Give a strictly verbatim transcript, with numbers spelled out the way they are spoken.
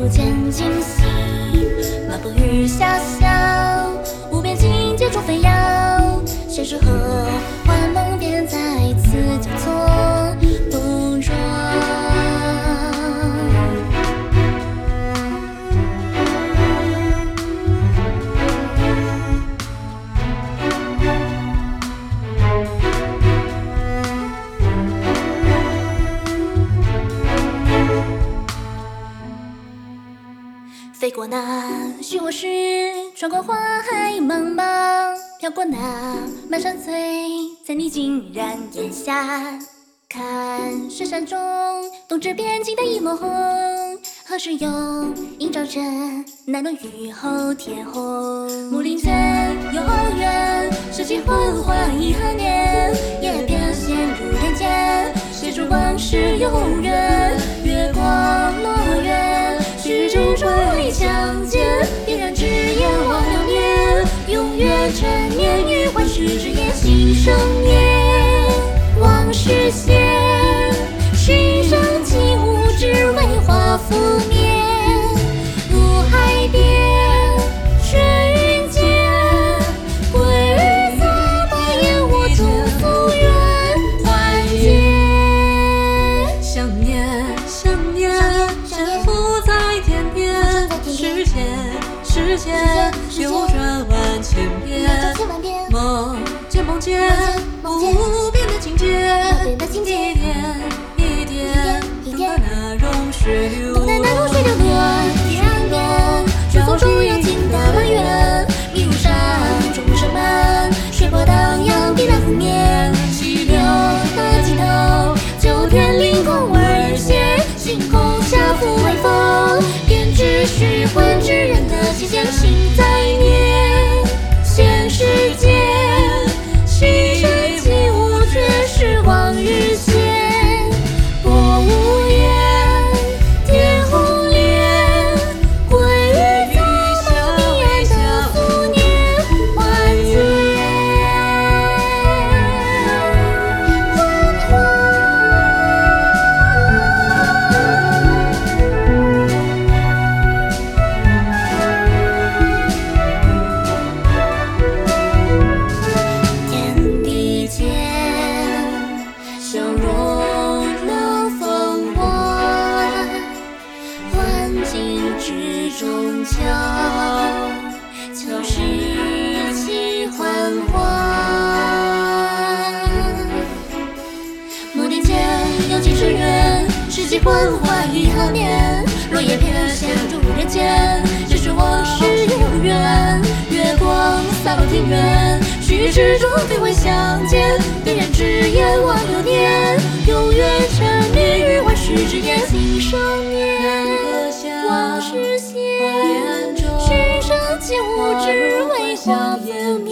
不见惊喜，漫步日下晓，无边境界中飞摇，现实和幻梦便在此交错不着。飞过那虚我时，穿过花海茫茫，飘过那漫山翠，在你竟然眼下。看雪山中冬至边境的一抹红，何时又映照着那轮雨后天红？木林前有缘，拾起幻化一何年，也便陷入人间，写出往事永远。月光落月，虚中重回相见，点燃纸烟望流年，永远沉湎于幻世之夜，心生念，往事现，世上几无只为化浮面，入海边，水云间，归于色白烟火中复原还见。 想念，想念，沉浮在天边，世间，世间，流转万千遍，梦见梦见，不变的情节，一点一点，等待那融水流落， 天边，春风中有情的满园，迷如山，中山满，水波荡漾，碧蓝湖面，溪流的尽头，九天凌空而歇，星空下俯微风，编织虚幻之人的期限，心在念，现世间，世上几无绝世往日闲，波无言，天红莲，归于早梦彼岸的复念，万劫天地间，相融了风波，幻境之中悄悄拾起幻化。木林间有几世缘，世纪幻化一何年，落叶翩跹入人间，只是往事有缘，月光洒落庭院，虚之中飞回相见，点燃纸烟望流年，永远沉湎于幻世之夜，心生念，往事现，世上几无只为化浮面。